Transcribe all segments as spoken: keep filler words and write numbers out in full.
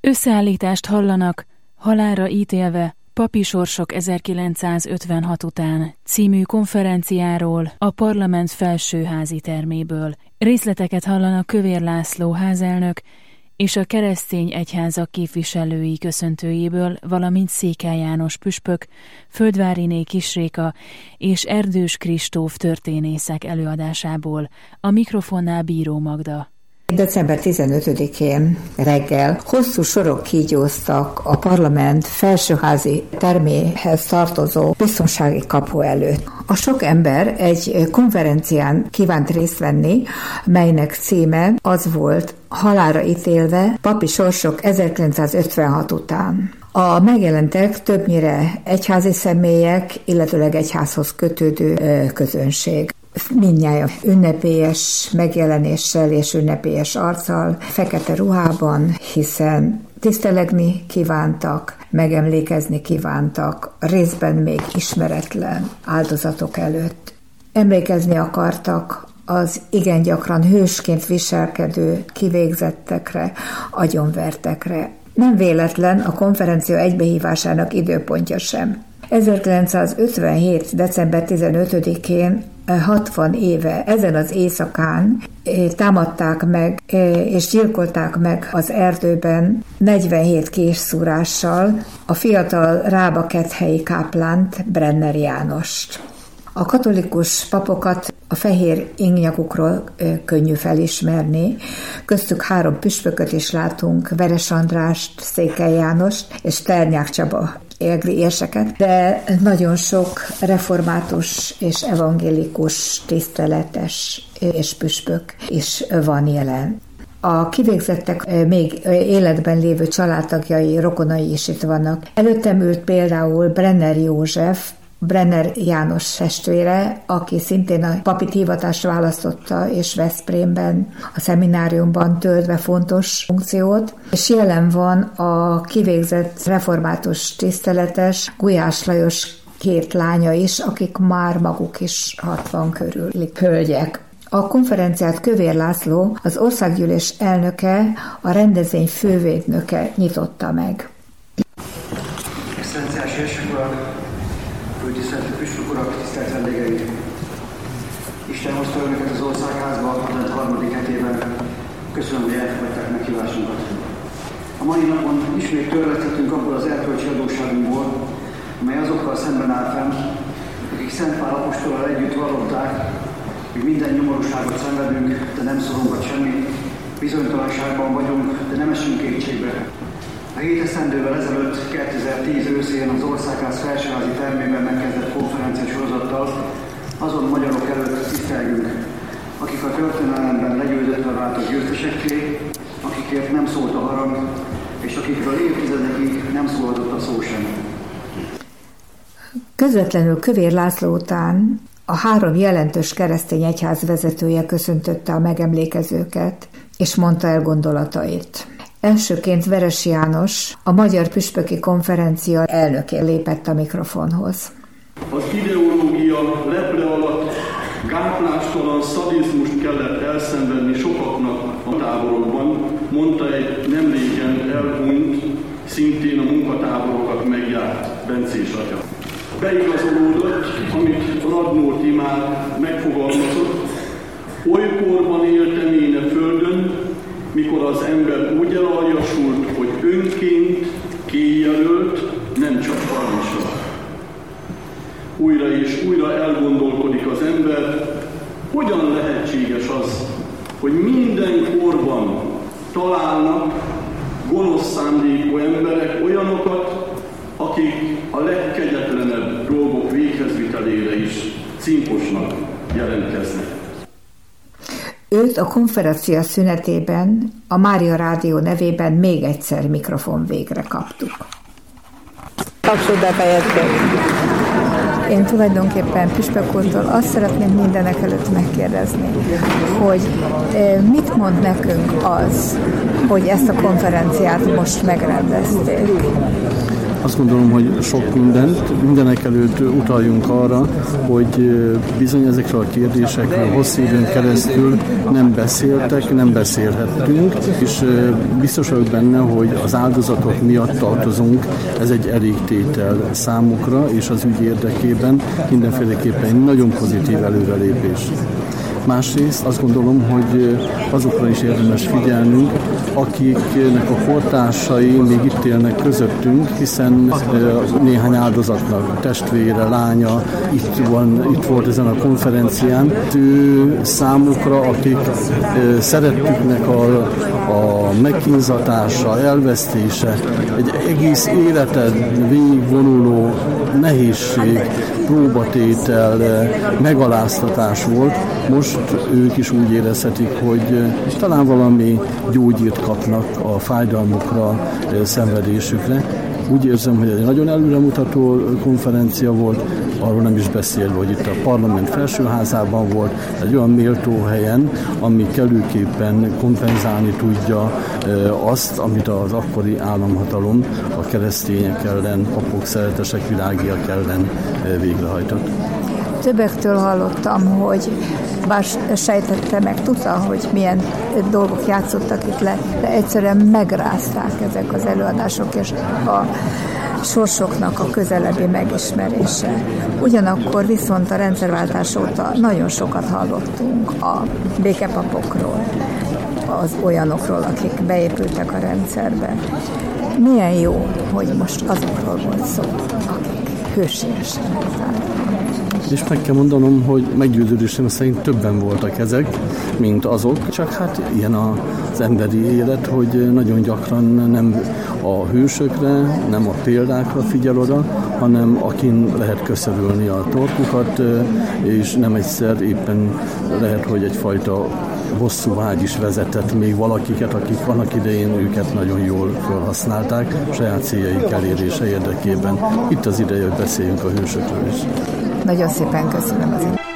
Összeállítást hallanak Halálra ítélve, papi sorsok ezerkilencszázötvenhat után című konferenciáról a parlament felsőházi terméből. Részleteket hallanak Kövér László házelnök és a keresztény egyházak képviselői köszöntőjéből, valamint Székely János püspök, Földváriné Kisréka és Erdős Kristóf történészek előadásából. A mikrofonnál Bíró Magda. december tizenötödikén reggel hosszú sorok kígyóztak a parlament felsőházi terméhez tartozó biztonsági kapu előtt. A sok ember egy konferencián kívánt részt venni, melynek címe az volt: Halálra ítélve, papi sorsok ezerkilencszázötvenhat után. A megjelentek többnyire egyházi személyek, illetőleg egyházhoz kötődő közönség. Mindnyájan ünnepélyes megjelenéssel és ünnepélyes arccal, fekete ruhában, hiszen tisztelegni kívántak, megemlékezni kívántak, részben még ismeretlen áldozatok előtt. Emlékezni akartak az igen gyakran hősként viselkedő kivégzettekre, agyonvertekre. Nem véletlen a konferencia egybehívásának időpontja sem. ezerkilencszázötvenhét. december tizenötödikén hatvan éve ezen az éjszakán támadták meg és gyilkolták meg az erdőben negyvenhét késszúrással a fiatal rábakethelyi káplánt, Brenner Jánost. A katolikus papokat a fehér ingnyakukról könnyű felismerni, köztük három püspököt is látunk, Veres Andrást, Székely Jánost és Ternyák Csaba egri érseket, de nagyon sok református és evangélikus, tiszteletes és püspök is van jelen. A kivégzettek még életben lévő családtagjai, rokonai is itt vannak. Előttem ült például Brenner József, Brenner János testvére, aki szintén a papit hivatást választotta, és Veszprémben, a szemináriumban töltve fontos funkciót, és jelen van a kivégzett református tiszteletes Gulyás Lajos két lánya is, akik már maguk is hatvan körüli hölgyek. A konferenciát Kövér László, az országgyűlés elnöke, a rendezvény fővédnöke nyitotta meg. Excellenciás hősök urak, tisztelt püspök urak, tisztelt vendégeink! Isten hozta önöket az országházba a harmadik hetében. Köszönöm, hogy elfogadták meghívásunkat. A mai napon ismét törlesztettünk abból az erkölcsi adósságunkból, mely azokkal szemben áll fenn, akik Szent Pál apostollal együtt vallották, hogy minden nyomorúságot szenvedünk, de nem szorunkat semmi, bizonytalanságban vagyunk, de nem esünk kétségbe. A hét esztendővel ezelőtt, kétezer-tíz őszén az országház felsőházi termében megkezdett konferencia sorozattal azon magyarok előtt tisztelgünk, akik a történelemben legyőzöttve váltak győztesekké, akikért nem szólt a harang, és akikről évtizedekig nem szólhatott a szó sem. Közvetlenül Kövér László után a három jelentős keresztény egyház vezetője köszöntötte a megemlékezőket, és mondta el gondolatait. Elsőként Veres János, a Magyar Püspöki Konferencia elnöke lépett a mikrofonhoz. Az ideológia lepre alatt gáplástalan szadizmust kellett elszenvedni sokaknak a táborokban, mondta egy nemrégen elhunyt, szintén a munkatáborokat megjárt bencés atya. Beigazolódott, amit Radnót imád megfogalmazott: olykorban éltem én a földön, mikor az ember úgy elaljasult, hogy önként kijelölt, nem csak parancsra. Újra és újra elgondolkodik az ember, hogyan lehetséges az, hogy minden korban találnak gonosz szándékú emberek olyanokat, akik a legkegyetlenebb dolgok véghezvitelére is cínposnak jelentkeznek. Őt a konferencia szünetében a Mária Rádió nevében még egyszer mikrofon végre kaptuk. Tapsot befejeztük. Én tulajdonképpen püspök úrtól azt szeretném mindenek előtt megkérdezni, hogy mit mond nekünk az, hogy ezt a konferenciát most megrendezték? Azt gondolom, hogy sok mindent, mindenek előtt utaljunk arra, hogy bizony ezekről a kérdésekről hosszú időn keresztül nem beszéltek, nem beszélhettünk, és biztos vagyok benne, hogy az áldozatok miatt tartozunk, ez egy elégtétel számukra, és az ügy érdekében mindenféleképpen egy nagyon pozitív előrelépés. Másrészt azt gondolom, hogy azokra is érdemes figyelnünk, akiknek a kortársai még itt élnek közöttünk, hiszen néhány áldozatnak testvére, lánya itt, van, itt volt ezen a konferencián. Ő számukra, akik szerettüknek a, a megkínzatása, elvesztése, egy egész életen végigvonuló nehézség, próbatétel, megaláztatás volt. Most ők is úgy érezhetik, hogy talán valami gyógyírt kapnak a fájdalmukra, szenvedésükre. Úgy érzem, hogy egy nagyon előremutató konferencia volt, arról nem is beszélve, hogy itt a parlament felsőházában volt, egy olyan méltó helyen, ami kellőképpen kompenzálni tudja azt, amit az akkori államhatalom a keresztények ellen, papok, szeretesek, világiak ellen végrehajtott. Többektől hallottam, hogy bár sejtette meg, tudta, hogy milyen dolgok játszottak itt le, de egyszerűen megrázták ezek az előadások, és a sorsoknak a közelebbi megismerése. Ugyanakkor viszont a rendszerváltás óta nagyon sokat hallottunk a békepapokról, az olyanokról, akik beépültek a rendszerbe. Milyen jó, hogy most azokról volt szó, akik hősiesen megszálltak. És meg kell mondanom, hogy meggyőződésem szerint többen voltak ezek, mint azok, csak hát ilyen az emberi élet, hogy nagyon gyakran nem a hősökre, nem a példákra figyel oda, hanem akin lehet köszörülni a torkukat, és nem egyszer éppen lehet, hogy egyfajta hosszú vágy is vezetett még valakiket, akik annak idején őket nagyon jól felhasználták saját céljaik elérése érdekében. Itt az ideje, hogy beszéljünk a hősökről is. Nagyon szépen köszönöm az időt.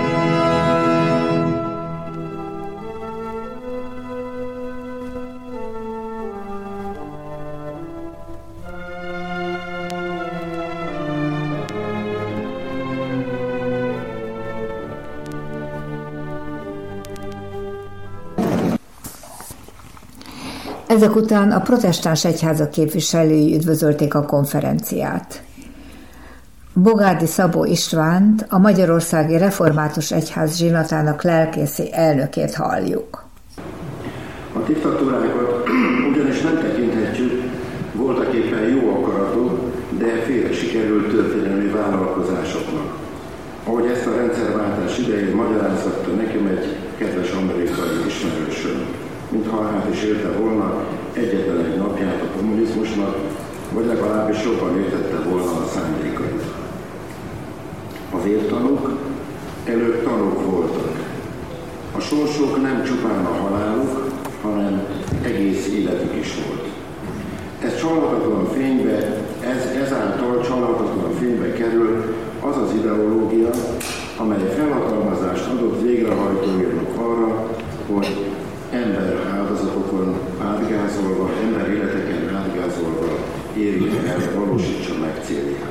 Ezek után a protestáns egyházak képviselői üdvözölték a konferenciát. Bogárdi Szabó Istvánt, a Magyarországi Református Egyház zsinatának lelkészi elnökét halljuk. A diktatúrákat ugyanis nem tekinthetjük voltak éppen jó akaratú, de félre sikerült történelmi vállalkozásoknak. Ahogy ezt a rendszerváltás idején magyaráztatta nekem egy kedves amerikai ismerősöm, mintha hát is élte volna egyetlen egy napját a kommunizmusnak, vagy legalábbis jobban értette volna a szándékait. A vértanúk előbb tanúk voltak. A sorsuk nem csupán a haláluk, hanem egész életük is volt. Ez csalhatatlan fénybe, ez, ezáltal csalhatatlan fénybe kerül az az ideológia, amely felhatalmazást adott végrehajtójának arra, hogy ember áldozatokon átgázolva, ember életeken átgázolva érje el, valósítsa meg célját.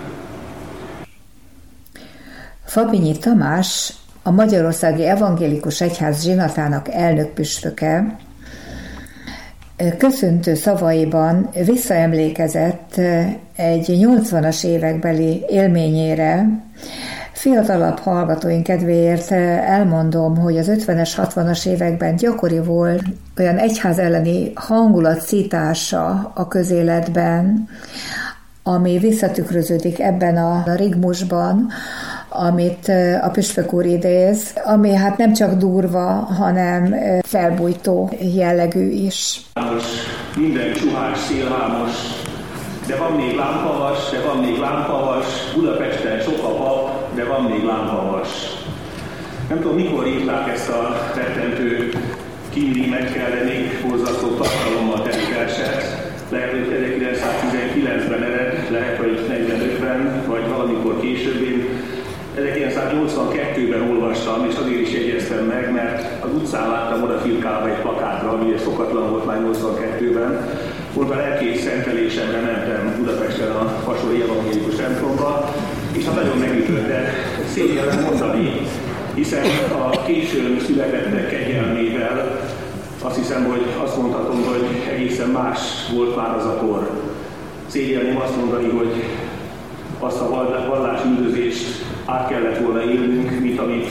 Fabinyi Tamás, a Magyarországi Evangélikus Egyház zsinatának elnökpüspöke, köszöntő szavaiban visszaemlékezett egy nyolcvanas évekbeli élményére. Fiatalabb hallgatóink kedvéért elmondom, hogy az ötvenes, hatvanas években gyakori volt olyan egyház elleni hangulat szítása a közéletben, ami visszatükröződik ebben a rigmusban, amit a püspök úr idéz, ami hát nem csak durva, hanem felbújtó jellegű is. Minden csuhás, szélhámos, de van még lámpavas, de van még lámpavas, Budapesten sok a pap, de van még lámpavas. Nem tudom, mikor írták ezt a rettentő kínrímekkel, de még borzasztó tartalommal teli verset. Lehet, hogy ezerkilencszáztizenkilencben ered, lehet, hogy negyvenötben, vagy valamikor később. Én ezerkilencszáznyolcvankettőben olvastam, és azért is jegyeztem meg, mert az utcán láttam odafirkálva egy plakátra, ami szokatlan volt már nyolcvankettőben, Pont a lelkész szentelésemre mentem Budapesten a Fasori Evangélikus templomba, és hát nagyon megütött, de szégyellem mondani, hiszen a későn születettek kegyelmével azt hiszem, hogy azt mondhatom, hogy egészen más volt már az a kor. Szégyellem azt mondani, hogy azt a vallásüldözést át kellett volna élnünk, mint amit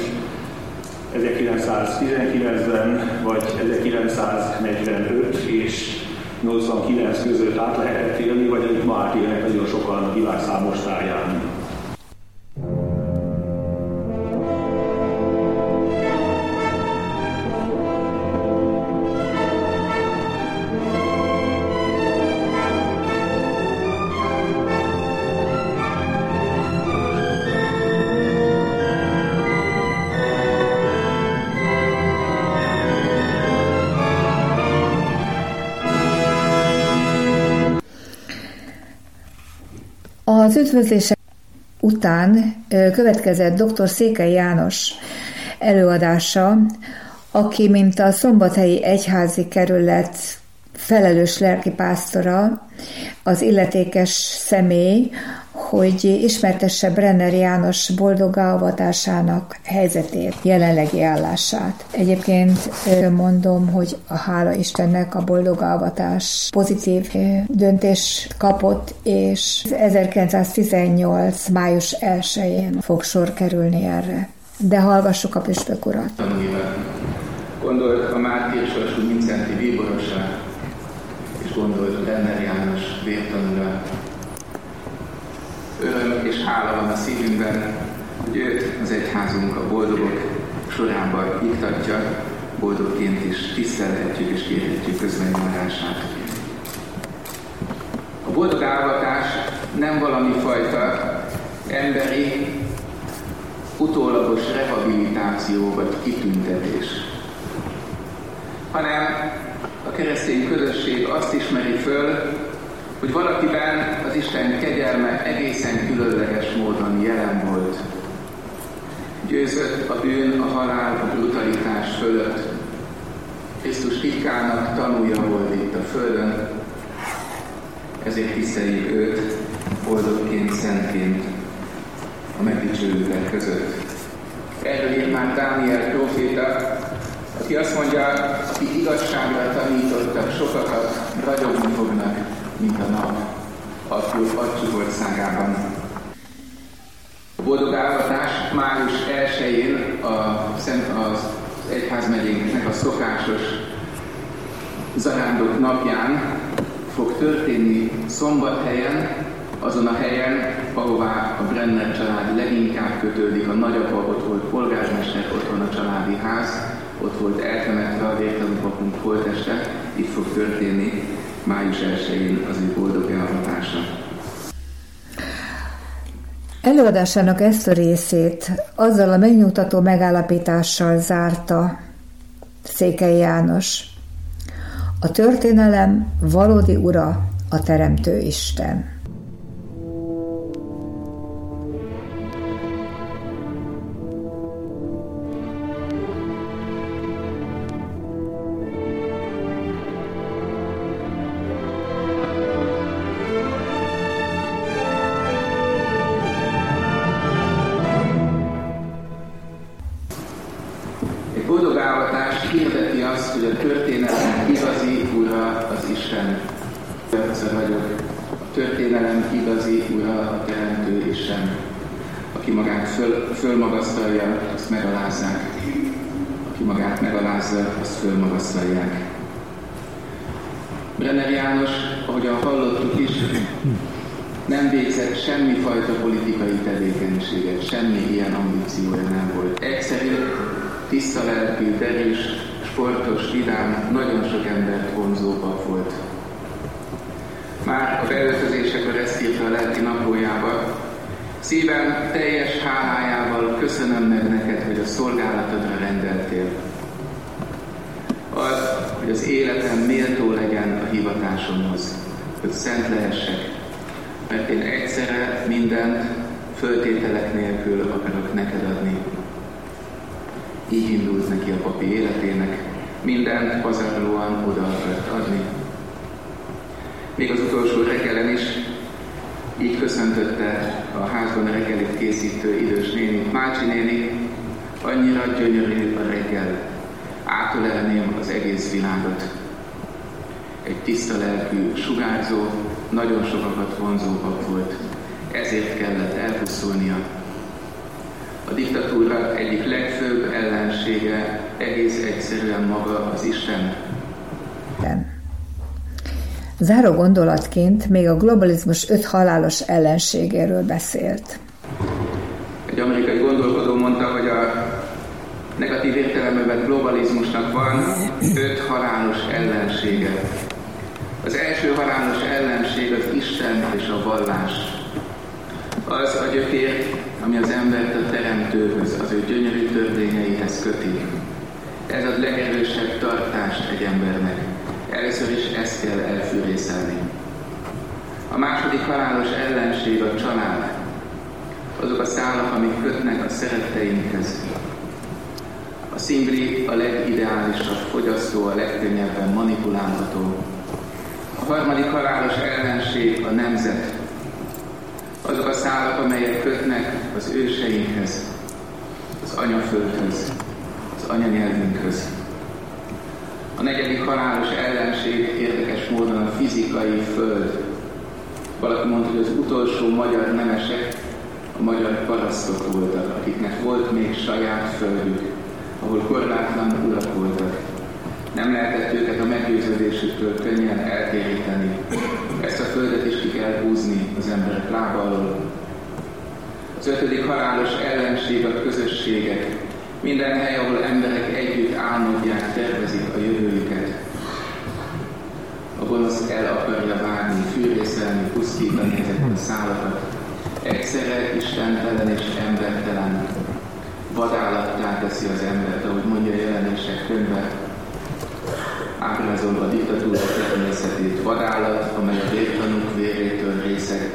ezerkilencszáztizenkilencben vagy ezerkilencszáznegyvenöt és nyolcvankilenc között át lehetett élni, vagy amit ma átélnek nagyon sokan a világ számos táján. Az üdvözlések után következett dr. Székely János előadása, aki, mint a Szombathelyi Egyházi Kerület felelős lelkipásztora, az illetékes személy, hogy ismertesse Brenner János boldoggá-avatásának helyzetét, jelenlegi állását. Egyébként mondom, hogy a hála Istennek a boldoggá-avatás pozitív döntést kapott, és ezerkilencszáztizennyolc. május elsején fog sor kerülni erre. De hallgassuk a püspök urat. Gondolt a mártírsorsú Mincenti bíborosra, és gondolt Brenner János vértanúra. Öröm és hála van a szívünkben, hogy őt az egyházunk a boldogok sorába iktatja, boldogként is tisztelhetjük és kérhetjük közbennyomását. A boldoggá-avatás nem valami fajta emberi, utólagos rehabilitáció vagy kitüntetés, hanem a keresztény közösség azt ismeri föl, hogy valakiben az Isten kegyelme egészen különleges módon jelen volt. Győzött a bűn, a halál, a brutalitás fölött. Krisztus titkának tanúja volt itt a földön, ezért tiszteljük őt boldogként, szentként a megdicsőültek között. Erről írt már Dániel próféta, aki azt mondja, akik igazságra tanítottak sokakat, ragyogni fognak, mint a nap atyuk országában. A boldoggá-avatás május elsején a Szent az egyházmegyénknek a szokásos zarándok napján fog történni Szombathelyen, azon a helyen, ahová a Brenner család leginkább kötődik. A nagyapa ott volt polgármester, ott van a családi ház, ott volt eltemetve a vértanú papunk holtteste, itt fog történni május elsején az ő boldoggá-avatása. Előadásának ezt a részét azzal a megnyugtató megállapítással zárta Székely János. A történelem valódi ura a Teremtő Isten. Hirdeti azt, hogy a történelem igazi ura az Isten. Többször vagyok. A történelem igazi ura a Teremtő Isten. Aki magát föl, fölmagasztalja, azt megalázzák. Aki magát megalázza, azt fölmagasztalják. Brenner János, ahogyan hallottuk is, nem végzett semmifajta politikai tevékenységet, semmi ilyen ambíciója nem volt. Egyszerű, tiszta lelkű, derűs, sportos, vidám, nagyon sok embert vonzó pap volt. Már a beöltözésekor ezt írta a lelki naplójába: szívem teljes hálájával köszönöm meg neked, hogy a szolgálatodra rendeltél. Az, hogy az életem méltó legyen a hivatásomhoz, hogy szent lehessek, mert én egyszerre mindent föltételek nélkül akarok neked adni. Így indult neki a papi életének, mindent pazarlóan oda akart adni. még az utolsó reggelen is így köszöntötte a házban a reggelit készítő idős nénit. Mácsi néni, annyira gyönyörű a reggel, átölelném az egész világot. Egy tiszta lelkű, sugárzó, nagyon sokakat vonzó pap volt. Ezért kellett elpusztulnia. A diktatúra egyik legfőbb ellensége egész egyszerűen maga az Isten. Záró gondolatként még a globalizmus öt halálos ellenségéről beszélt. Egy amerikai gondolkodó mondta, hogy a negatív értelemben vett globalizmusnak van öt halálos ellensége. Az első halálos ellenség az Isten és a vallás. Az a gyökér, ami az embert a teremtőhöz, az ő gyönyörű törvényeihez köti. Ez a legerősebb tartást egy embernek. Először is ezt kell elfűrészelni. A második halálos ellenség a család. Azok a szálak, amik kötnek a szeretteinkhez. A szingli a legideálisabb fogyasztó, a legkönnyebben manipulálható. A harmadik halálos ellenség a nemzet. Azok a szálak, amelyek kötnek az őseinkhez, az anyaföldhöz, az anyanyelvünkhöz. A negyedik halálos ellenség érdekes módon a fizikai föld. Valaki mondta, hogy az utolsó magyar nemesek a magyar parasztok voltak, akiknek volt még saját földjük, ahol korlátlan urak voltak. Nem lehetett őket a meggyőződésüktől könnyen eltéríteni. Ezt a földet is ki kell húzni az emberek lába alól. Az ötödik halálos ellenség a közösségek. Minden hely, ahol emberek együtt álmodják, tervezik a jövőjüket. A gonosz el akarja várni, fűrészelni, pusztítani ezeket a szálakat. Egyszerre istentelen és embertelen. Vadállattá teszi az embert, ahogy mondja a Jelenések könyve, ábrázolva a diktatúra természetét. Vadállat, amely a vértanúk vérétől részeg.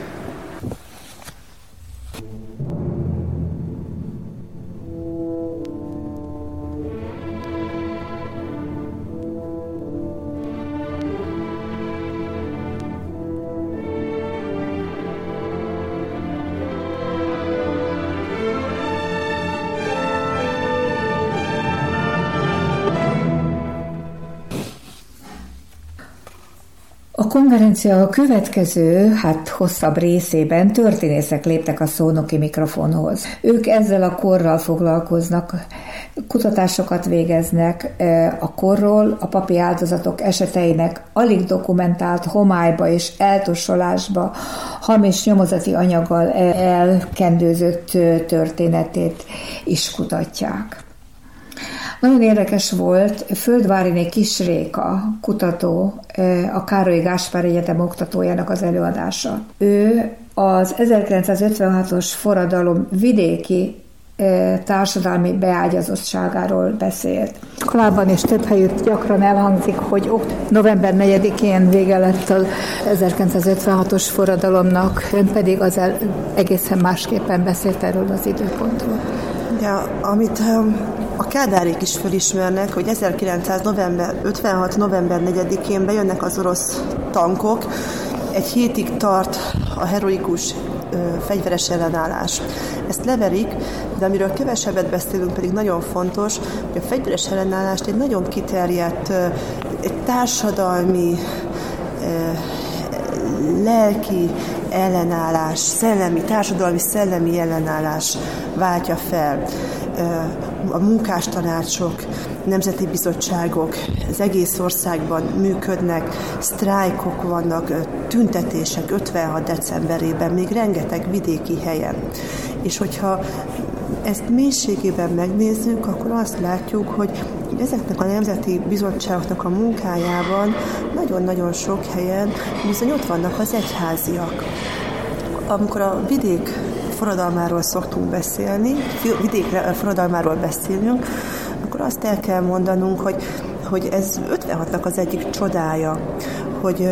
A konferencia a következő, hát hosszabb részében történészek léptek a szónoki mikrofonhoz. Ők ezzel a korral foglalkoznak, kutatásokat végeznek a korról, a papi áldozatok eseteinek alig dokumentált homályba és eltussolásba, hamis nyomozati anyaggal elkendőzött történetét is kutatják. Nagyon érdekes volt Földváriné Kis Réka kutató, a Károly Gáspár Egyetem oktatójának az előadása. Ő az ezerkilencszázötvenhatos forradalom vidéki társadalmi beágyazottságáról beszélt. Iskolában és több helyütt gyakran elhangzik, hogy november negyedikén vége lett az ezerkilencszázötvenhatos forradalomnak, ön pedig az el, egészen másképpen beszélt erről az időpontról. Ja, amit a kádárék is felismernek, hogy ezerkilencszázötvenhat november negyedikén bejönnek az orosz tankok, egy hétig tart a heroikus ö, fegyveres ellenállás. Ezt leverik, de amiről kevesebbet beszélünk, pedig nagyon fontos, hogy a fegyveres ellenállást egy nagyon kiterjedt, ö, egy társadalmi, ö, lelki ellenállás, szellemi, társadalmi szellemi ellenállás váltja fel. A munkástanácsok, nemzeti bizottságok az egész országban működnek, sztrájkok vannak, tüntetések ötvenhat decemberében, még rengeteg vidéki helyen. És hogyha ezt mélységében megnézzük, akkor azt látjuk, hogy ezeknek a nemzeti bizottságoknak a munkájában nagyon-nagyon sok helyen bizony ott vannak az egyháziak. Amikor a vidék forradalmáról szoktunk beszélni, vidékre forradalmáról beszélünk, akkor azt el kell mondanunk, hogy, hogy ez ötvenhatnak az egyik csodája, hogy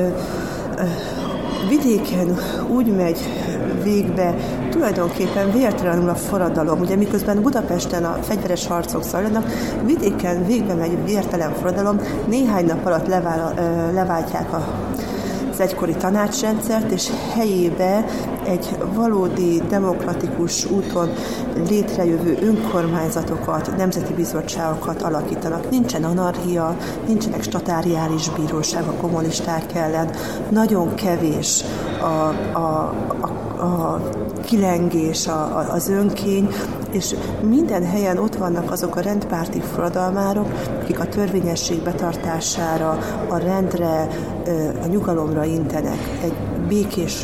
vidéken úgy megy végbe tulajdonképpen vértelenül a forradalom. Ugye miközben Budapesten a fegyveres harcok zajlanak, vidéken végbe megy vértelen forradalom, néhány nap alatt levál, leváltják a az egykori tanácsrendszert, és helyébe egy valódi demokratikus úton létrejövő önkormányzatokat, nemzeti bizottságokat alakítanak. Nincsen anarchia, nincsenek statáriális bíróság a kommunisták ellen. Nagyon kevés a, a, a, a kilengés, a, a, az önkény, és minden helyen ott vannak azok a rendpárti forradalmárok, akik a törvényesség betartására, a rendre, a nyugalomra intenek, egy békés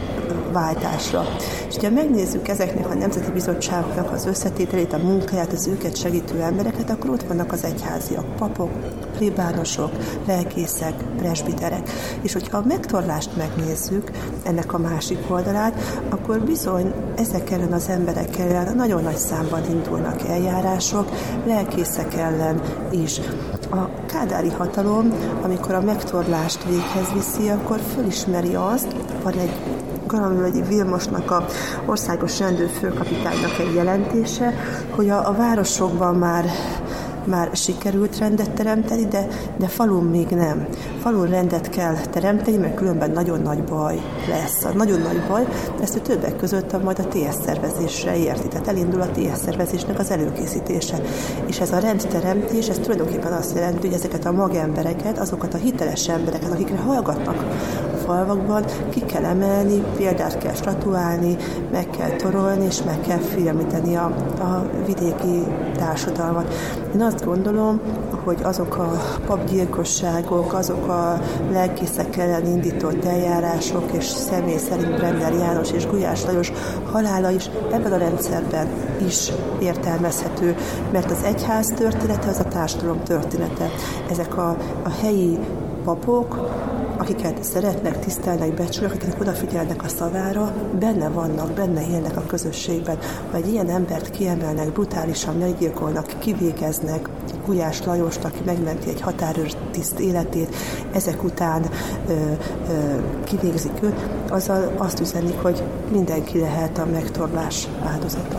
váltásra. És ha megnézzük ezeknek a nemzeti bizottságoknak az összetételét, a munkáját, az őket segítő embereket, akkor ott vannak az egyháziak, papok, plébánosok, lelkészek, presbiterek. És hogyha a megtorlást megnézzük, ennek a másik oldalát, akkor bizony ezek ellen az emberek ellen nagyon nagy számban indulnak eljárások, lelkészek ellen is. A kádári hatalom, amikor a megtorlást véghez viszi, akkor fölismeri azt, van egy Garamvölgyi Vilmosnak, a országos rendőrfőkapitánynak egy jelentése, hogy a, a városokban már már sikerült rendet teremteni, de, de falun még nem. Falun rendet kell teremteni, mert különben nagyon nagy baj lesz. A nagyon nagy baj, ezt a többek között a, majd a té es szervezésre érti. Tehát elindul a té es szervezésnek az előkészítése. És ez a rendteremtés, ez tulajdonképpen azt jelenti, hogy ezeket a magembereket, azokat a hiteles embereket, akikre hallgatnak a falvakban, ki kell emelni, példát kell statuálni, meg kell torolni, és meg kell filmíteni a, a vidéki társadalmat. Én azt gondolom, hogy azok a papgyilkosságok, azok a lelkészek ellen indított eljárások, és személy szerint Brenner János és Gulyás Lajos halála is ebben a rendszerben is értelmezhető, mert az egyház története az a társadalom története. Ezek a, a helyi papok, akiket szeretnek, tisztelnek, becsülnek, akik odafigyelnek a szavára, benne vannak, benne élnek a közösségben. Ha egy ilyen embert kiemelnek, brutálisan meggyilkolnak, kivégeznek, Gulyás Lajost, aki megmenti egy határőrtiszt életét, ezek után ö, ö, kivégzik őt, azzal azt üzenik, hogy mindenki lehet a megtorlás áldozata.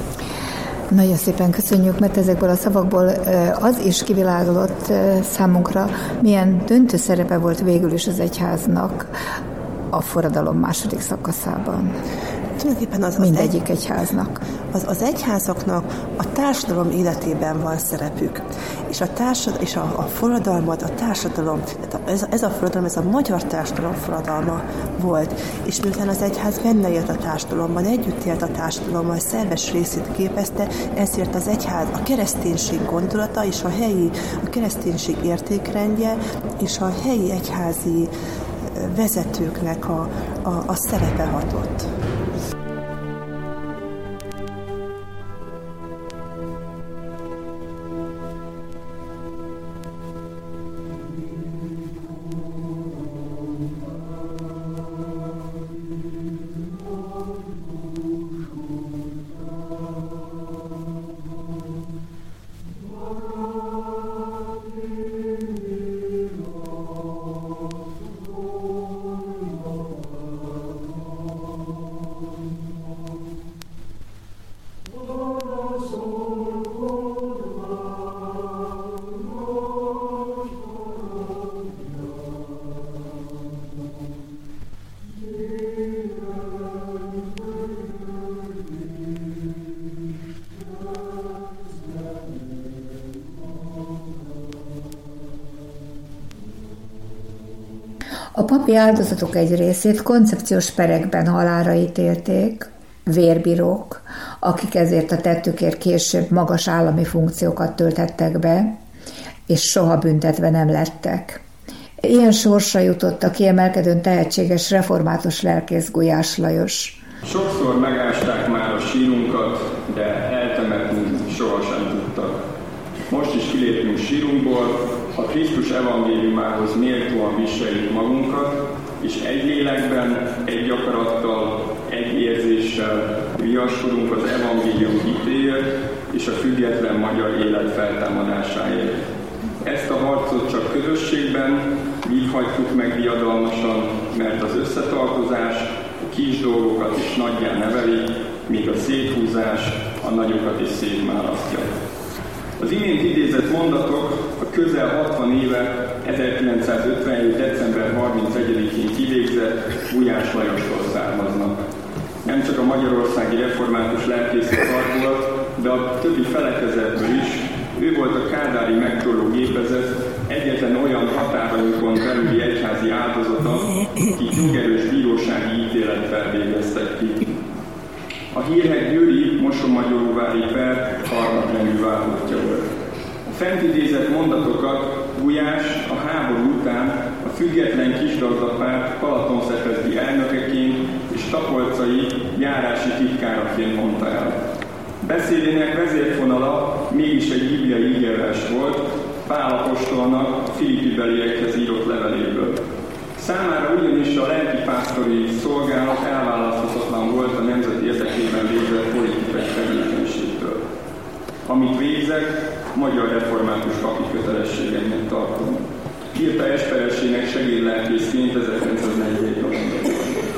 Nagyon szépen köszönjük, mert ezekből a szavakból az is kivilágolott számunkra, milyen döntő szerepe volt végül is az egyháznak a forradalom második szakaszában. Tulajdonképpen az, az mindegyik egy, egyháznak. Az, az egyházaknak a társadalom életében van szerepük. És a, társad, és a, a forradalmat, a társadalom, ez, ez a forradalom, ez a magyar társadalom forradalma volt. És miután az egyház benne élt a társadalomban, együtt élt a társadalommal, szerves részét képezte, ezért az egyház, a kereszténység gondolata és a helyi, a kereszténység értékrendje és a helyi egyházi vezetőknek a, a, a szerepe hatott. A papi áldozatok egy részét koncepciós perekben halálra ítélték, vérbírók, akik ezért a tettükért később magas állami funkciókat töltettek be, és soha büntetve nem lettek. Ilyen sorsra jutott a kiemelkedően tehetséges református lelkész Gulyás Lajos. Sokszor megásták már a sírunkat, de eltemetni sohasem tudtak. Most is kilépünk sírunkból, a Krisztus evangéliumához méltóan viseljük magunkat, és egy lélekben, egy akarattal, egy érzéssel viaskodunk az evangélium hitéért és a független magyar élet feltámadásáért. Ezt a harcot csak közösségben vívhatjuk meg diadalmasan, mert az összetartozás a kis dolgokat is nagyjá neveli, míg a széthúzás a nagyokat is szétválasztja. Az imént idézett mondatok a közel hatvan éve ezerkilencszázötvenhét. december harmincegyedikén kivégzett Gulyás Lajostól származnak. Nem csak a magyarországi református lelkészek karból, de a többi felekezetből is. Ő volt a kádári megtorló gépezet egyetlen olyan határainkon belüli egyházi áldozata, akik jogerős bírósági ítélettel végeztek ki. A hírhedt győri Mosonmagyaróvári per harmadrendű váltottja volt. A fent idézett mondatokat Gulyás a háború után a független kisgazdapárt Balatonszepezdi elnökeként és tapolcai járási titkáraként mondta el. Beszédének vezérfonala mégis egy bibliai ígérvers volt, Pál apostolnak a Filippi-beliekhez írott leveléből. Számára ugyanis a lelkipásztori szolgálat elválaszthatatlan volt a nemzet érdekében végzett politikai tevékenységtől. Amit végzek, magyar református papi kötelességeknek tartom. Írta esperesének segédlelkészként ezerkilencszáznegyvenhét. novemberében.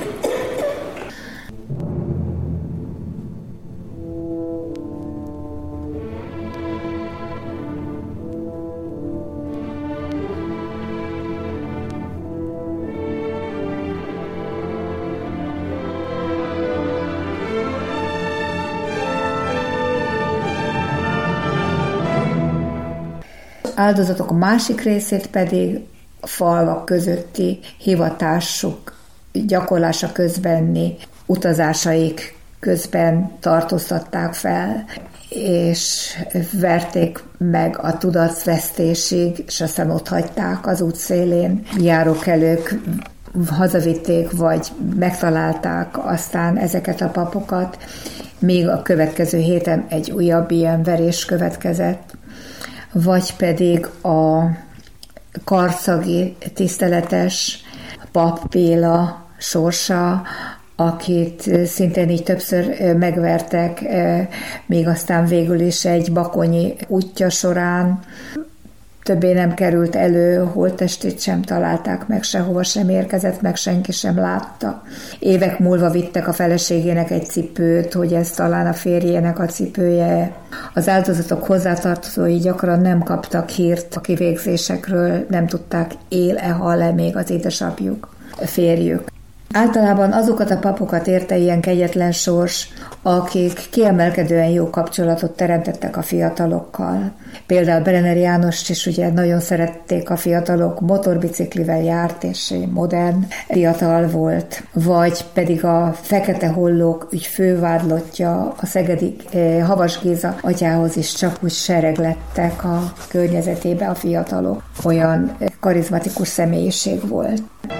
Áldozatok a másik részét pedig a falvak közötti hivatásuk gyakorlása közbenni utazásaik közben tartóztatták fel, és verték meg a tudatvesztésig, és aztán ott hagyták az útszélén. Járókelők hazavitték, vagy megtalálták aztán ezeket a papokat, még a következő héten egy újabb ilyen verés következett, vagy pedig a karcagi tiszteletes Pap Béla sorsa, akit szintén így többször megvertek, még aztán végül is egy bakonyi útja során többé nem került elő, holttestét sem találták meg, sehova sem érkezett meg, senki sem látta. Évek múlva vittek a feleségének egy cipőt, hogy ez talán a férjének a cipője. Az áldozatok hozzátartozói gyakran nem kaptak hírt a kivégzésekről, nem tudták, él-e, hal-e még az édesapjuk, a férjük. Általában azokat a papokat érte ilyen kegyetlen sors, akik kiemelkedően jó kapcsolatot teremtettek a fiatalokkal. Például Brenner Jánost is ugye nagyon szerették a fiatalok, motorbiciklivel járt, és modern fiatal volt. Vagy pedig a Fekete Hollók ügy fővádlottja, a szegedi eh, Havas Géza atyához is csak úgy sereglettek a környezetébe a fiatalok. Olyan karizmatikus személyiség volt.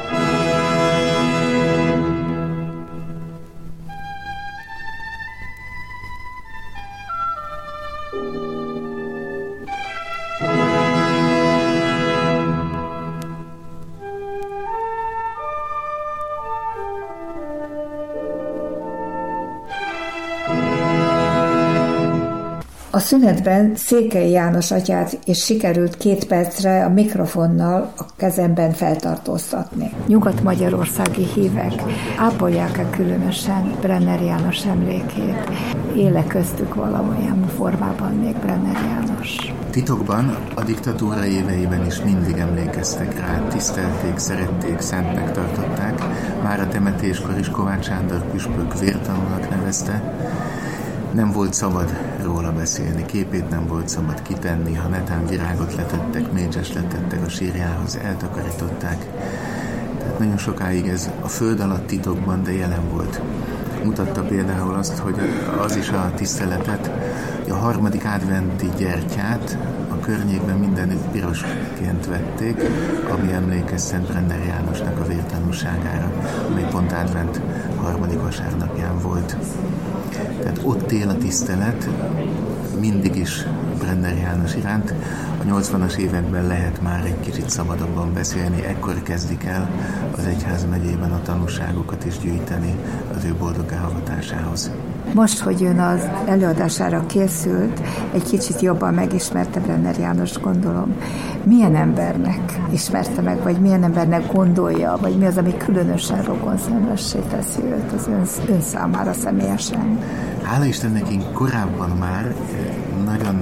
A szünetben Székely János atyát is sikerült két percre a mikrofonnal a kezemben feltartóztatni. Nyugat-magyarországi hívek ápolják-e különösen Brenner János emlékét? Éle köztük valamilyen formában még Brenner János? Titokban a diktatúra éveiben is mindig emlékeztek rá, tisztelték, szerették, szentnek tartották, már a temetéskor is Kovács Sándor püspök vértanúnak nevezte. Nem volt szabad róla beszélni, képét nem volt szabad kitenni, ha netán virágot letettek, mécses letettek a sírjához, eltakarították. Tehát nagyon sokáig ez a föld alatt titokban, de jelen volt. Mutatta például azt, hogy az is a tiszteletet, a harmadik adventi gyertyát a környékben mindenütt pirosként vették, ami emlékez Szent Brenner Jánosnak a vértanúságára, amely pont advent harmadik vasárnapján volt. Tehát ott él a tisztelet mindig is Brenner János iránt. A nyolcvanas években lehet már egy kicsit szabadabban beszélni, ekkor kezdik el az egyházmegyében a tanúságokat is gyűjteni az ő boldoggá havatásához. Most, hogy ön az előadására készült, egy kicsit jobban megismerte Brenner Jánost, gondolom. Milyen embernek ismerte meg, vagy milyen embernek gondolja, vagy mi az, ami különösen rokonszenvessé teszi őt az ön, ön számára személyesen? Hála Istennek, én korábban már nagyon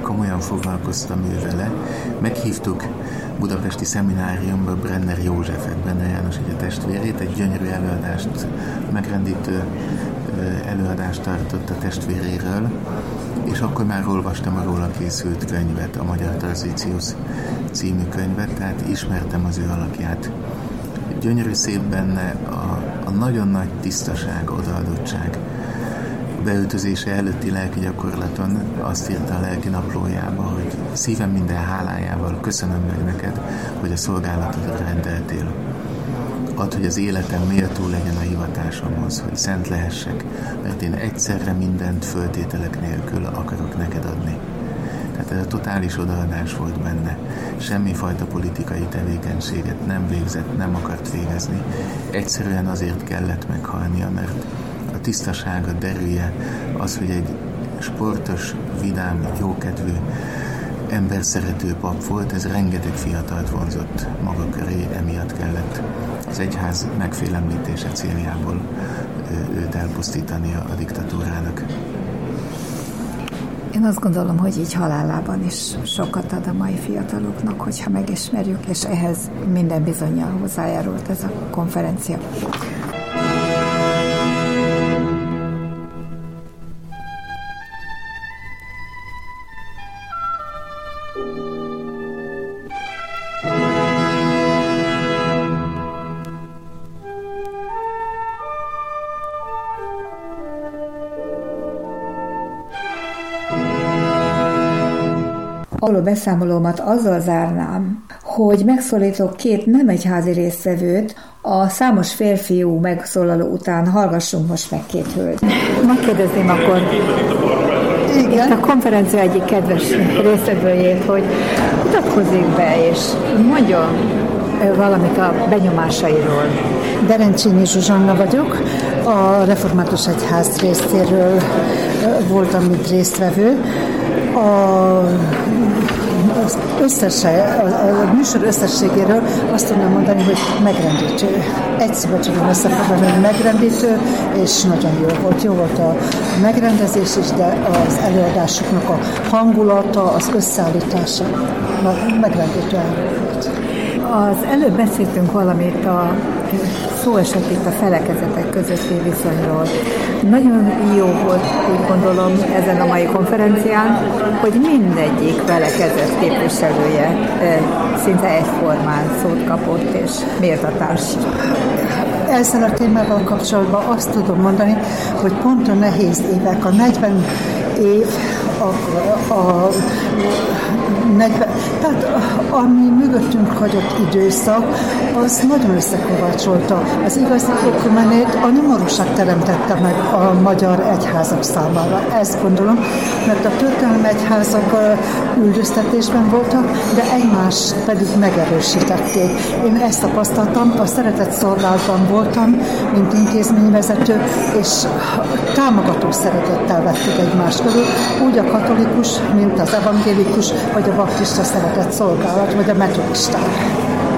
komolyan foglalkoztam ő vele. Meghívtuk budapesti szemináriumba Brenner Józsefet, Brenner János egy a testvérét, egy gyönyörű előadást, megrendítő előadást tartott a testvéréről, és akkor már olvastam a róla készült könyvet, a Magyar Tranzíciós című könyvet, tehát ismertem az ő alakját. Gyönyörű szép benne a, a nagyon nagy tisztaság, odaadottság. A beöltözése előtti lelki gyakorlaton azt írta a lelki naplójába, hogy szívem minden hálájával köszönöm meg neked, hogy a szolgálatodra rendeltél. Add, hogy az életem méltó legyen a hivatásomhoz, hogy szent lehessek, mert én egyszerre mindent föltételek nélkül akarok neked adni. Tehát ez a totális odaadás volt benne. Semmifajta politikai tevékenységet nem végzett, nem akart végezni. Egyszerűen azért kellett meghalnia, mert a tisztaság, a derűje, az, hogy egy sportos, vidám, jókedvű, emberszerető pap volt, ez rengeteg fiatalt vonzott maga köré, emiatt kellett az egyház megfélemlítése céljából őt elpusztítani a diktatúrának. Én azt gondolom, hogy így halálában is sokat ad a mai fiataloknak, hogyha megismerjük, és ehhez minden bizonnyal hozzájárult ez a konferencia. A beszámolómat azzal zárnám, hogy megszólítok két nem egyházi résztvevőt, a számos férfiú megszólaló után hallgassunk most meg két hölgy. Megkérdezném akkor igen, a konferencia egyik kedves résztvevőjét, hogy mutatkozzék be, és mondjon valamit a benyomásairól. Berencsényi Zsuzsanna vagyok, a Református Egyház részéről voltam, mint résztvevő. A az összese, a, a műsor összességéről azt tudnám mondani, hogy megrendítő. Egy szóval tudom összefoglalni, hogy megrendítő, és nagyon jó volt. Jó volt a megrendezés is, de az előadásoknak a hangulata, az összeállítása megrendítő volt. Az előbb beszéltünk valamit, a szó esett itt a felekezetek közötti viszonyról. Nagyon jó volt, úgy gondolom, ezen a mai konferencián, hogy mindegyik felekezet képviselője szinte egyformán szót kapott és méltatást. Ezzel a témával kapcsolatban azt tudom mondani, hogy pont a nehéz évek, a negyven év, a, a negyven, tehát ami mögöttünk hagyott időszak, az nagyon összekovácsolta. Az igazi ökumenét a nyomorúság teremtette meg a magyar egyházak számára. Ezt gondolom, mert a történelmi egyházak üldöztetésben voltak, de egymást pedig megerősítették. Én ezt tapasztaltam, a szeretett szolgálatban voltam, mint intézményvezető, és támogató szeretettel vettük egymás körül, úgy a katolikus, mint az evangélikus, vagy a baptista szeretett szolgálat, vagy a metodisták.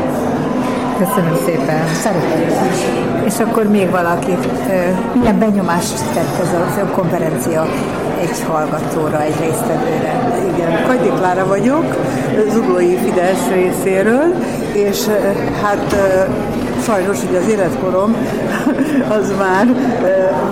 Köszönöm szépen. Szeretettel. És akkor még valaki, milyen benyomást tett ez a konferencia egy hallgatóra, egy résztvevőre? Igen, Kajdi Klára vagyok, Zuglói Fidesz részéről, és hát sajnos, hogy az életkorom az már ö,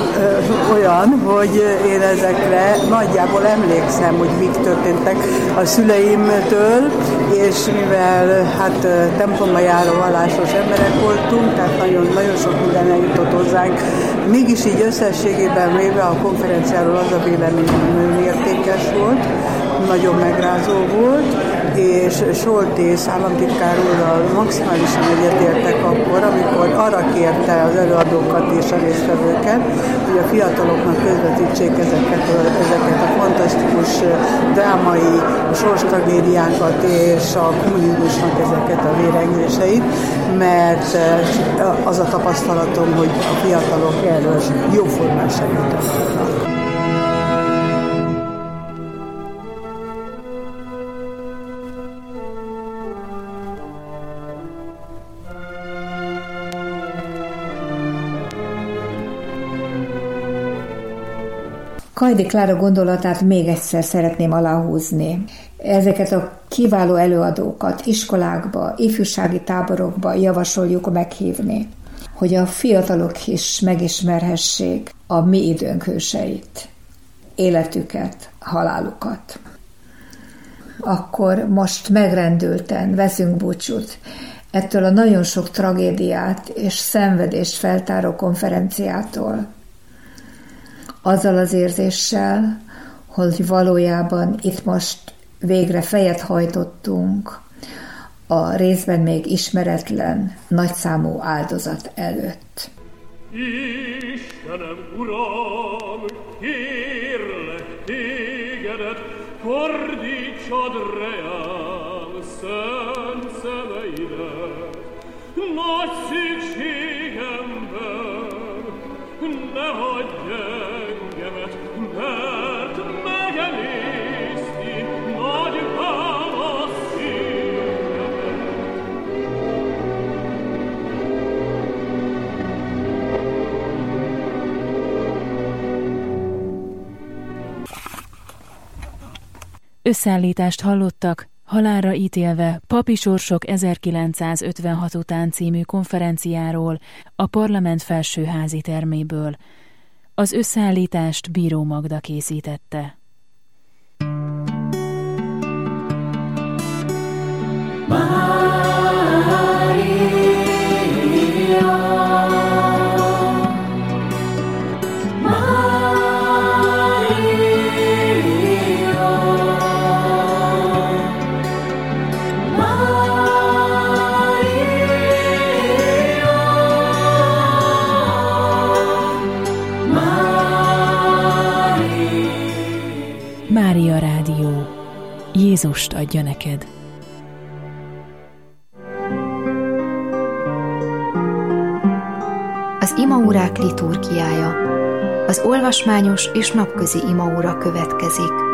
ö, olyan, hogy én ezekre nagyjából emlékszem, hogy mik történtek a szüleimtől, és mivel hát templomba járó vallásos emberek voltunk, tehát nagyon, nagyon sok minden eljutott hozzánk. Mégis így összességében véve a konferenciáról az a véleményem nagyon értékes volt, nagyon megrázó volt, és Soltész államtitkár úrral maximálisan egyetértek akkor, amikor arra kérte az előadókat és a résztvevőket, hogy a fiataloknak közvetítsék ezeket, ezeket a fantasztikus drámai sorstragédiákat és a kommunizmusnak ezeket a vérengzéseit, mert az a tapasztalatom, hogy a fiatalok erről jóformán segítenek. Kajdi Klára gondolatát még egyszer szeretném aláhúzni. Ezeket a kiváló előadókat iskolákba, ifjúsági táborokba javasoljuk meghívni, hogy a fiatalok is megismerhessék a mi időnk hőseit, életüket, halálukat. Akkor most megrendülten veszünk búcsút ettől a nagyon sok tragédiát és szenvedést feltáró konferenciától, azzal az érzéssel, hogy valójában itt most végre fejet hajtottunk a részben még ismeretlen, nagyszámú áldozat előtt. Istenem, Uram, kérlek tégedet, fordítsad reám szent szemeidet. Nagy szükségemben ne hagyj engemet, mert megemészti nagy bánasz szívemet. Összeállítást hallottak Halálra ítélve Papi sorsok ezerkilencszázötvenhat után című konferenciáról a parlament felsőházi terméből. Az összeállítást Bíró Magda készítette. Mária Rádió. Jézust adja neked. Az imaórák liturgiája. Az olvasmányos és napközi imaóra következik.